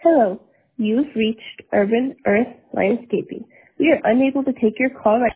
Hello, you've reached Urban Earth Landscaping. We are unable to take your call right